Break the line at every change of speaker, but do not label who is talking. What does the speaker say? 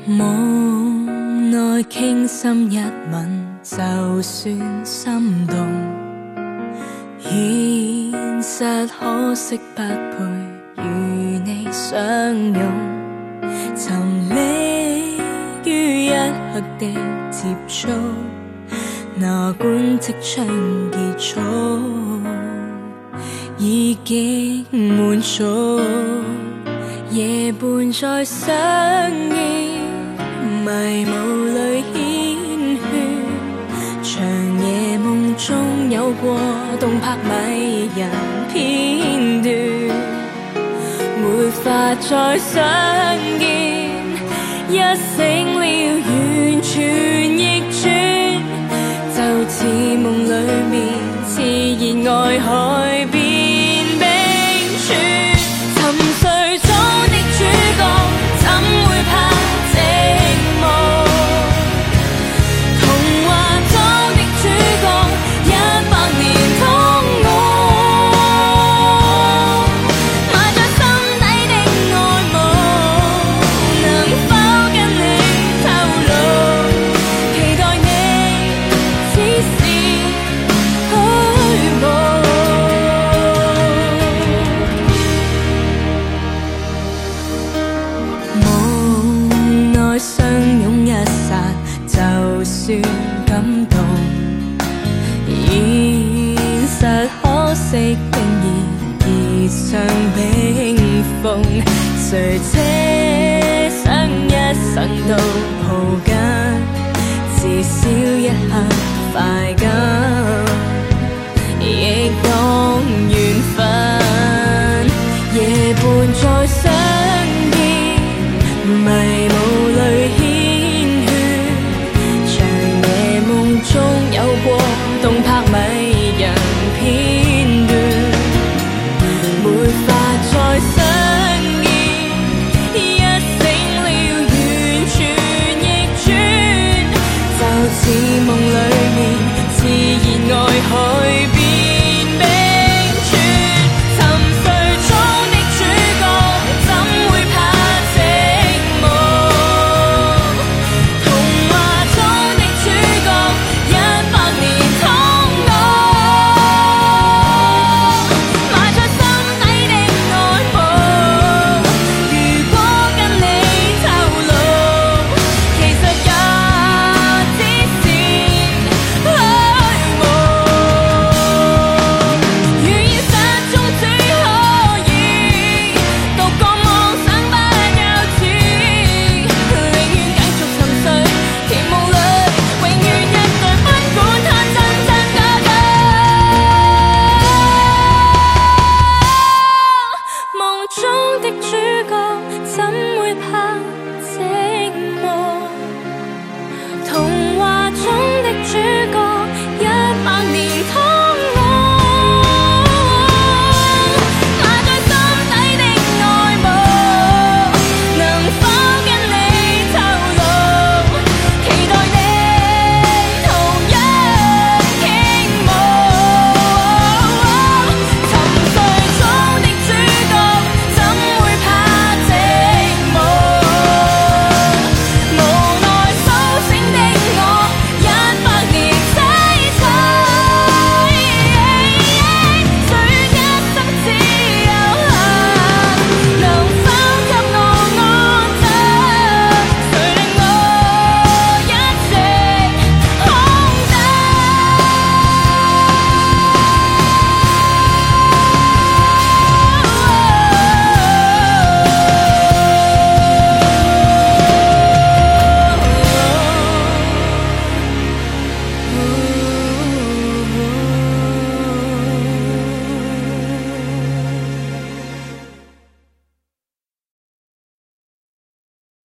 夢內傾心一吻，就算心動。現實可惜不配與你相擁，沉溺於一刻的接觸，哪管即將結束，已經滿足。夜伴在相依，迷霧裏牽血，長夜夢中有過動魄迷人片段，沒法再相見，一醒了完全逆轉，就似夢裏面熾熱愛海變冰川，沉睡中的主角怎會怕寂寞，童話中的主角100年痛我，埋在心底的愛慕，能否跟你透露，期待你只是虛無。夢內相擁一剎，就算感動，現實可惜經已結上冰封，誰奢想一生都抱緊，至少一刻快感，亦當緣分，夜伴在相見，迷